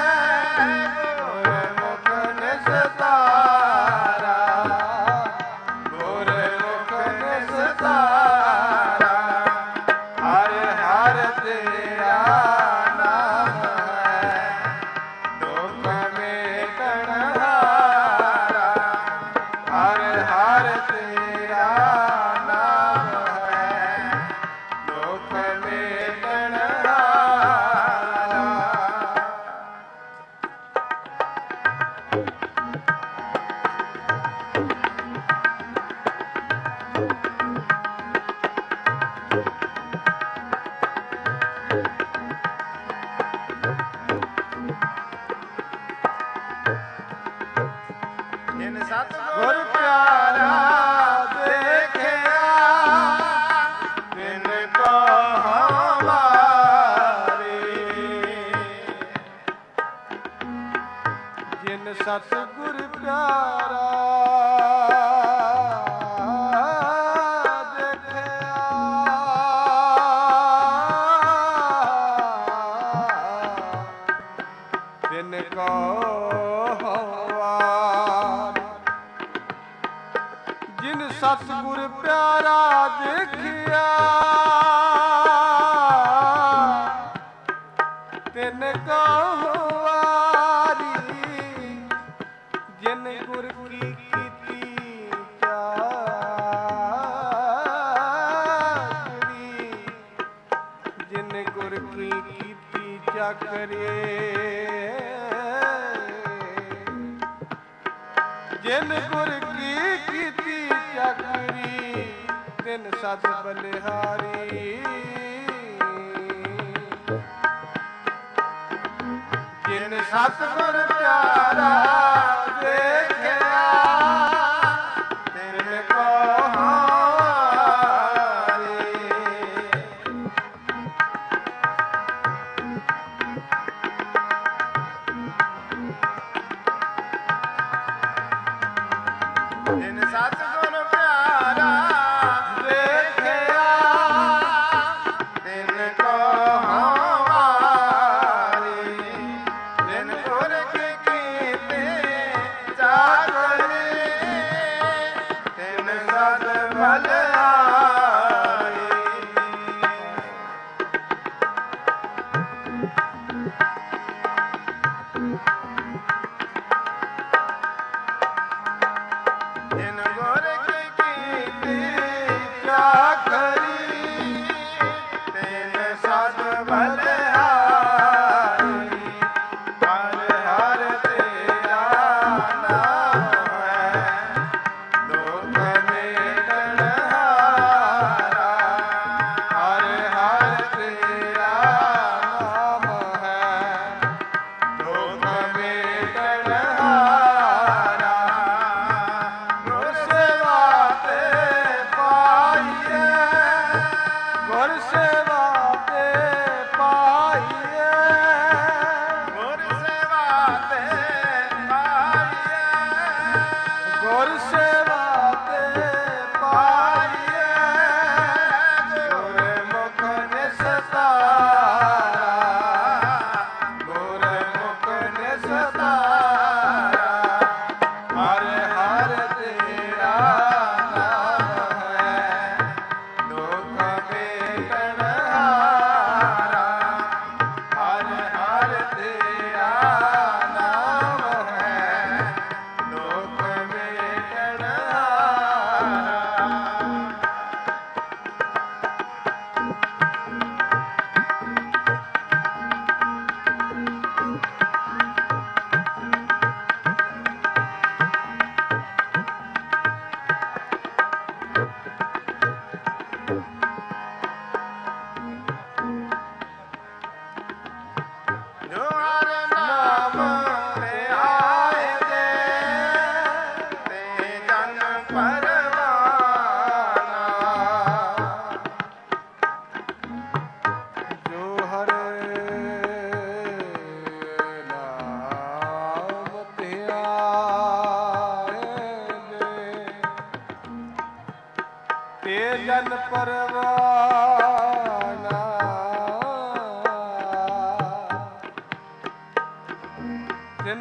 ਗੁਰਮੁਖ ਨਿਸਤਾਰਾ ਗੁਰਮੁਖ ਨਿਸਤਾਰਾ ਹਰ ਹਰ ਤੇਰਾ ਨਾਮ ਹੈ ਦੁਖ ਵੇਖਣ ਹਾਰਾ ਹਰ ਹਰ ਤੇਰਾ ਨਾਮ ਹੈ ਦੁਖ ਵੇਖਣ ਹਾਰਾ ਜਿਨ ਸਤਿਗੁਰ ਪਿਆਰਾ ਦੇਖਿਆ ਤਿਨ ਕੋ ਹਮਾਰੇ ਜਿਨ ਸਤਿਗੁਰ ਪਿਆਰਾ ਦੇਖਿਆ ਤਿਨ ਕੋ ਹਵਾਰ ਜਿਨ ਸਤਿਗੁਰ ਪਿਆਰਾ ਦੇਖਿਆ ਤਿਨ ਕੋ ਵਾਰੀ ਜਿਨ ਗੁਰ ਕੀ ਕੀਤੀ ਚਾਕਰੀ ਜਿਨ ਗੁਰ ਕੀ ਕੀਤੀ ਚਾਕਰੀ ਜਿਨ ਗੁਰ ਕੀ ਕੀਤੀ ਚਾਕਰੀ ਤਿਨ ਸਤ ਬਲਿਹਾਰੀ ਜਿਨ ਸਤਿਗੁਰ ਪਿਆਰਾ ਦੇਖਿਆ ਤਿਨ ਕੋ ਹਾਰੇ ਜਿਨ ਸਤਿਗੁਰ ਪਿਆਰਾ ਦੇਖਿਆ ਤਿਨ ਕੋ ਹਮਾਰੇ ਜਿਨ ਗੁਰ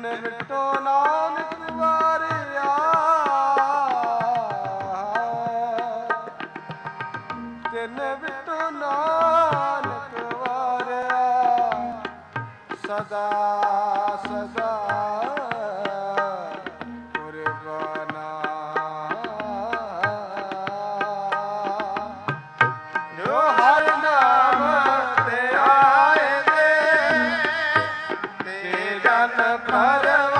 ਤਿਨ ਮਿਟੋ ਨਾਨਕ ਵਾਰਿਆ ਤਿਨ ਮਿਟੋ ਨਾਨਕ ਵਾਰਿਆ ਸਦਾ ਸਦਾ ਕੁਰਬਾਨਾ ਜੋ ਹਰ ਨਾਮ ਤੇ ਆਏ ਤੇ ਜਨ ਪਰਵਾਨਾ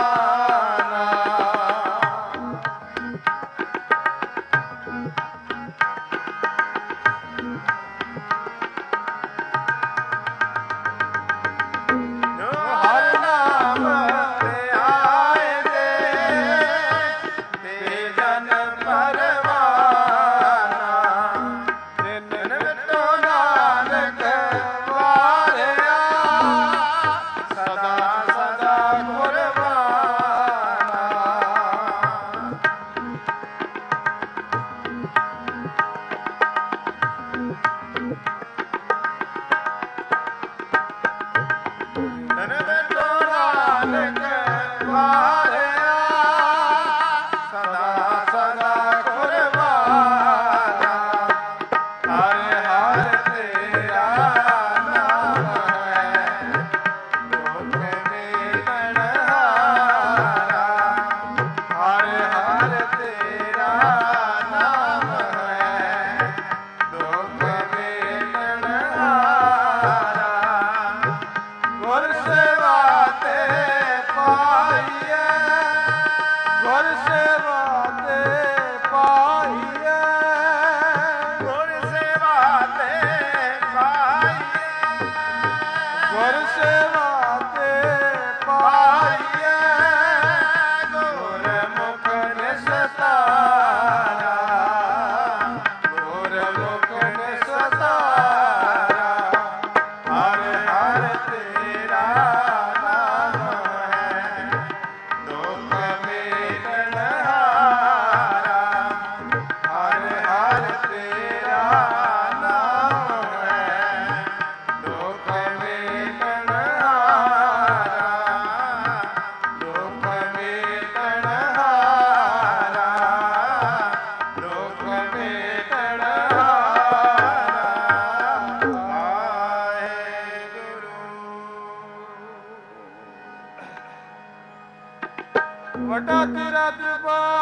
ਵੱਡਾ ਤੇਰਾ ਦਰਬਾਰ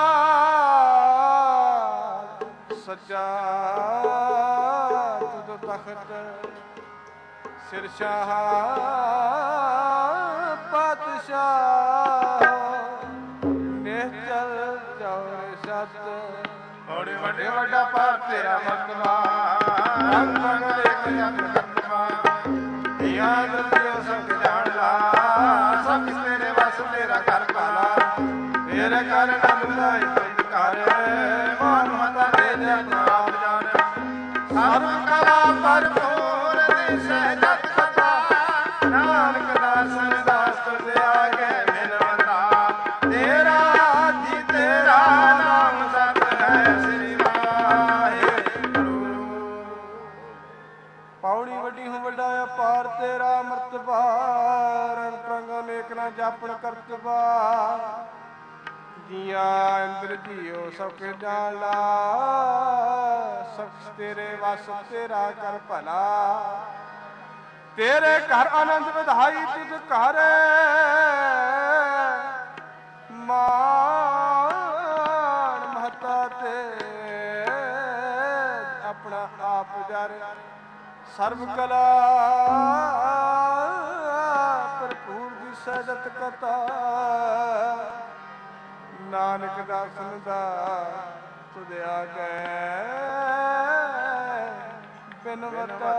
ਸੱਚਾ ਤੁਧ ਤਖਤ ਸਿਰ ਸ਼ਾਹ ਪਾਤਸ਼ਾਹ ਨਿਹਚਲ ਚੌਰ ਸਤ ਬੜੇ ਵੱਡੇ ਵੱਡਾ ਪਰ ਤੇਰਾ ਮਰਤਬਾ ਰੰਗ ਰੰਗ ਦੇਖ ਜਗ ਕਰਤਬਾ ਯਾਦ ਲਿਓ ਸਭ ਜਾਣ ਲਾ ਸਭ ਤੇਰੇ ਵਸ ਤੇਰਾ ਘਰ ਪਾਲਾ ਤੇਰੇ ਘਰ ਨੰਦਾਈ ਕੋਈ ਕਰ ਮਾਨ ਮਤਾ ਦੇ ਦੇ ਆਪ ਜਾਣ ਸਰਬ ਕਲਾ ਭਰਪੂਰ ਦਿਸੈ ਜਤ ਕਥਾ ਨਾਨਕ ਦਾਸਨ ਦਾਸ ਤੁਧ ਆਗੇ ਬਿਨਵਤਾ ਤੇਰਾ ਜੀ ਤੇਰਾ ਨਾਮ ਸਤ ਹੈ ਸ੍ਰੀ ਵਾਹਿਗੁਰੂ। ਪੌੜੀ ਵੱਡੀ ਹੂੰ ਵੱਡਾ ਅਪਾਰ ਤੇਰਾ ਮਰਤਬਾ ਰਣ ਪ੍ਰੰਗ ਅਨੇਕ ਨਾ ਜਾਪਣ ਕਰਤਬਾ ਜੀਆ ਇੰਦਰ ਜੀਓ ਸਭ ਜਾਲਾ ਸਭ ਤੇਰੇ ਵਸ ਤੇਰਾ ਕਰ ਭਲਾ ਤੇਰੇ ਘਰ ਆਨੰਦ ਵਧਾਈ ਤੁਧ ਘਰ ਮਾਨ ਮਹਤਾ ਤੇ ਆਪਣਾ ਆਪ ਜਰ ਸਰਬ ਕਲਾ ਭਰਪੂਰ ਦੀ ਸਹਿਜਤ ਕਥਾ ਨਾਨਕ ਦਾਸਨ ਦਾ ਤੁਧ ਆਗੇ ਬਿਨਵਤਾ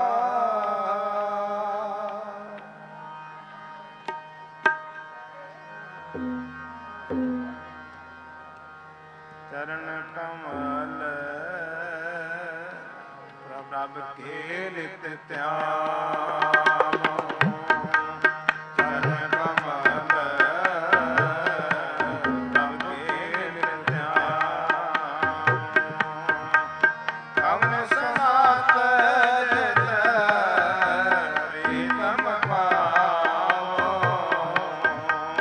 ਚਰਨ ਕਮਲ ਪ੍ਰਭ ਕੇ ਨਿਤ ਧਿਆਨ ਚਰਨ ਕਮਲ ਪ੍ਰਭ ਕੇ ਨਿਤ ਧਿਆਨ ਕਮਲ ਸਨਾਤ ਜਿਤ ਪ੍ਰੀਤਮ ਪਾਵੋ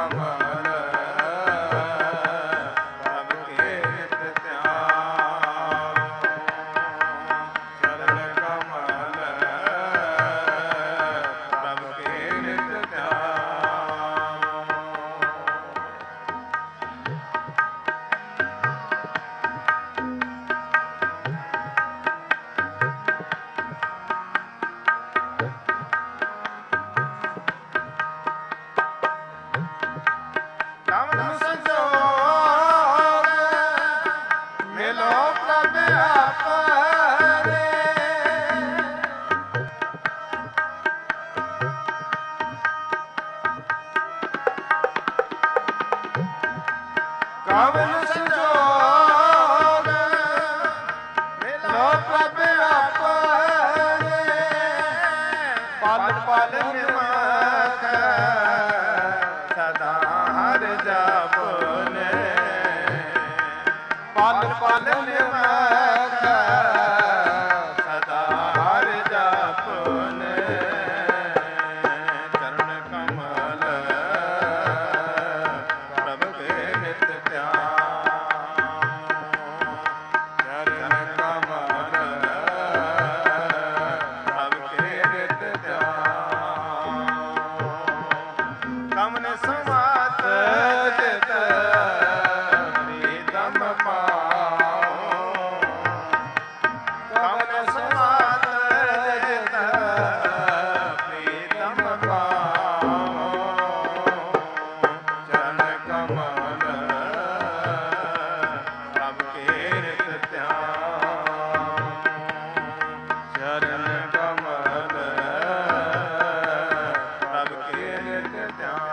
ਕਮਲ ਪ੍ਰਭ ਕੇ ਨਿਤ ਧਿਆਨ ਚਰਨ ਕਮਲ ਪ੍ਰਭ ਕੇ ਨਿਤ ਧਿਆਨ ਕਮਲ ਸੰਜੋਗ ਮਿਲੋ ਪ੍ਰਭ ਆਪਰੇ ਕਮਲ ਸੰਜੋਗ ਮਿਲੋ ਪ੍ਰਭ ਆਪਰੇ ਪਲ ਪਲ ਨਿਮਖ ਸਦਾ ਹਰ ਜਪਨੇ ਪਲ ਪਲ ਨਿਮਖ ਸਦਾ ਹਰ ਜਪਨੇ ਚਰਨ ਕਮਲ ਪ੍ਰਭ ਕੇ ਨਿਤ ਧਿਆਨ ਚਰਨ ਕਮਲ ਪ੍ਰਭ ਕੇ ਨਿਤ ਧਿਆਨ ਕਮਨ ਸਮਾਤ ਜਿਤ ਪ੍ਰੀਤਮ ਪਾਓ ਕਮਨ ਸਮਾਤ ਜਿਤ ਪ੍ਰੀਤਮ ਪਾਓ ਚਰਨ ਕਮਲ ਪ੍ਰਭ ਕੇ ਨਿਤ ਧਿਆਨ ਚਰਨ ਕਮਲ ਪ੍ਰਭ ਕੇ ਨਿਤ ਧਿਆਨ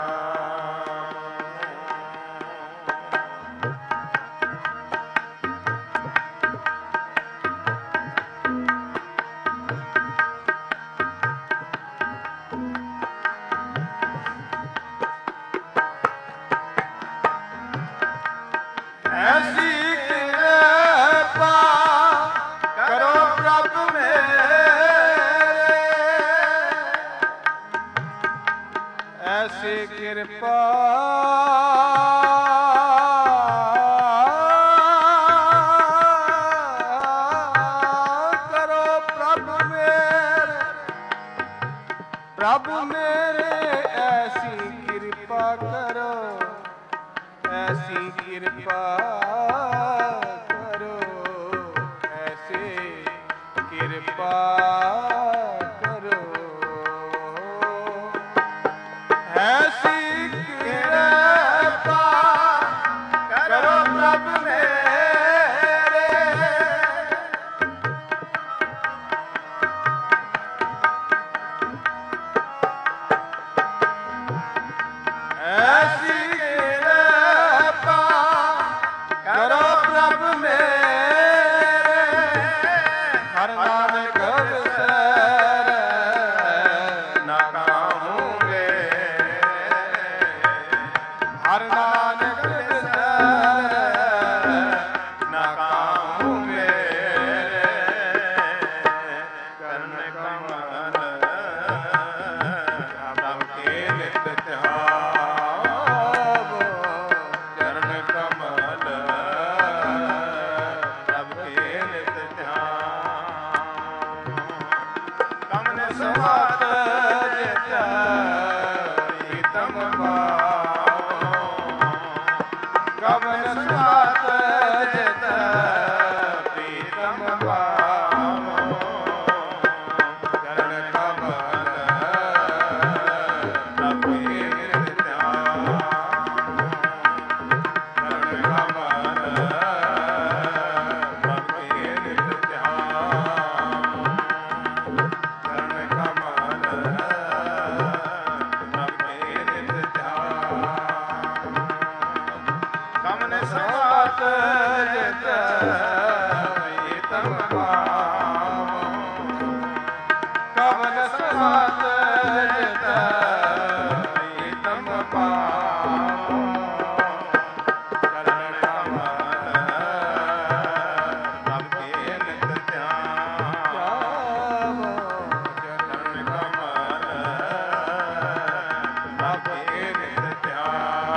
ਐਸੀ ਕਿਰਪਾ ਕਰੋ ਪ੍ਰਭ ਮੇਰੇ ਐਸੀ ਕਿਰਪਾ ਕਰੋ ਪ੍ਰਭ ਮੇਰੇ ਪ੍ਰਭ ਮੇਰੇ ਐਸੀ ਕਿਰਪਾ ਕਰੋ ਐਸੀ ਕਿਰਪਾ ਕਰੋ ਐਸੀ ਕਿਰਪਾ ਕਰੋ ਐਸੀ ਕਿਰਪਾ ਕਰੋ ਪ੍ਰਭ ਮੇਰੇ ਐਸੀ ਕਿਰਪਾ ਕਰੋ ਪ੍ਰਭ ਮੇਰੇ ਹਰ ਨਾਨਕ ਵਿਸਰੈ ਨਾ ਕਾਹੂੰਗੇ ਹਰ ਨਾਨਕ ਵਿਸਰੈ ਨਾ ਕਾਹੂੰਗੇ ਕਰਨ ਕਮਲ ਪ੍ਰਭ ਕੇ ਨਿਤ ਧਿਆਨ ਚਰਨ ਕਮਲ ਪ੍ਰਭ ਕੇ ਨਿਤ ਧਿਆਨ ਕਮਨ ਸਮਾਤ ਜਿਤ ਪ੍ਰੀਤਮ ਪਾਓ ਕਮਨ ਸਮਾਤ ਜਿਤ ਪ੍ਰੀਤਮ ਪਾਓ ਚਰਨ ਕਮਲ ਪ੍ਰਭ ਕੇ ਨਿਤ ਧਿਆਨ ਚਰਨ ਕਮਲ ਪ੍ਰਭ ਕੇ ਨਿਤ ਧਿਆਨ ਚਰਨ ਕਮਲ ਪ੍ਰਭ ਕੇ ਨਿਤ ਧਿਆਨ ਕਮਨ ਸਮਾਤ ਜਿਤ ਪ੍ਰੀਤਮ ਪਾਓ ਕਮਨ ਸਮਾਤ ਜਿਤ ਪ੍ਰੀਤਮ ਪਾਓ ਚਰਨ ਕਮਲ ਪ੍ਰਭ ਕੇ ਨਿਤ ਧਿਆਨ ਚਰਨ ਕਮਲ ਪ੍ਰਭ ਕੇ ਨਿਤ ਧਿਆਨ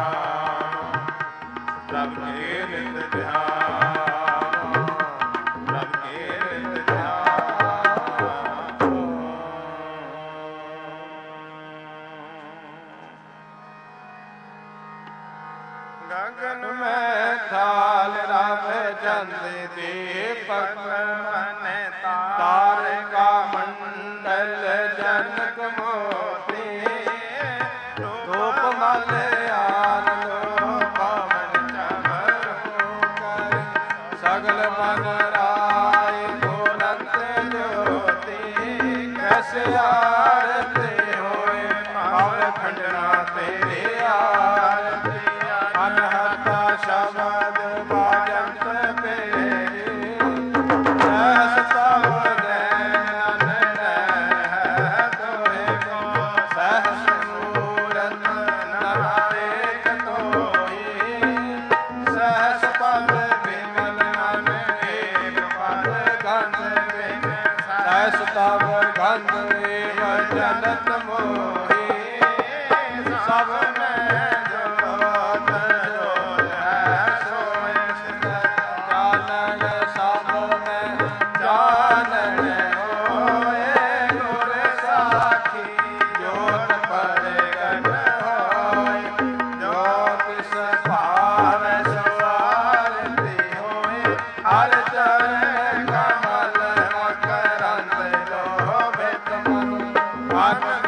ਗगन में थाल रव चंद दीपक मन तारका मंडल जनक मोती धूप मल आनंदो पवन चमरो कर सगल मन राय भोलंत ज्योति कैसे आरती होए और खंडना तेरे आरती अनहता शब्द बाजंत पेरी सहस तव नैन है तोहे को सहस मूरत नायक तोही सहस पद विमल मन एक पद गंध बिन सहस तव गंध एव जलत मोही सब में जोत जोत है सोय जानन सब में जानन होए गुर साखी जोत प्रगट होए जोत सभाव सवारती होए हर चरण कमल मकरंद लोभित मन आनंद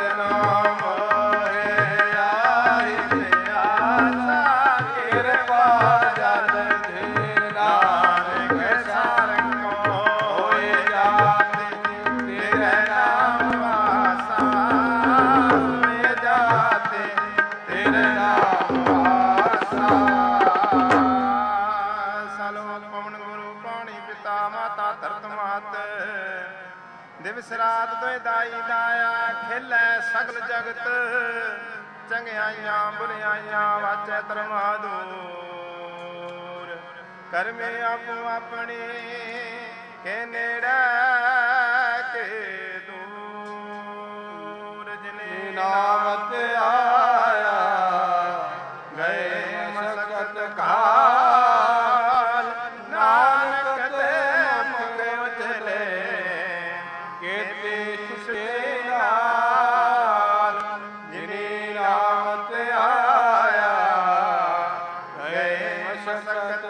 दिवस रात तोय दाई दाया खेलै सगल जगत चंगियाइयां बुरियाइयां वाचै धर्मा दूर करमे आपो अपनी के नेड़े के दूर जिने नामत आया गए मसकत काल नानक ते मुख उजले केते सुशेलाल जिने नामत आया गए मसकत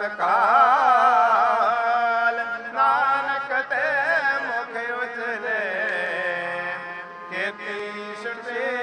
काल नानक ते मुख उजले केते सुशेलाल